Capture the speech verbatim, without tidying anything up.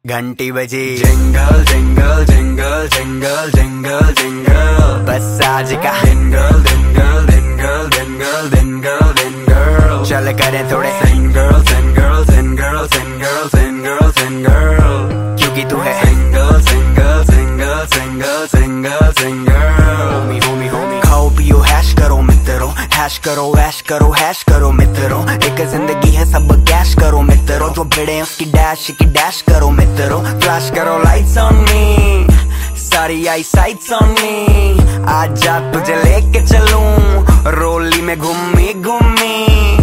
घंटी बजी, jingle jingle jingle jingle jingle jingle, बस आज का jingle jingle jingle jingle jingle jingle, चल करें थोड़े single single single single single single, क्योंकि तू है single single single single single single. Homie homie homie खाओ पियो हैश करो मित्रों, हैश करो ऐश करो हैश करो मित्रों, एक जिंदगी है सब कैश करो मित्रों, जो भिड़े उसकी डैश की डैश करो मित्रों, फ्लैश करो लाइट्स ऑन मी, सारी आई साइट्स ऑन मी, आज जा तुझे लेके चलूं रोली में घूमी घूमी।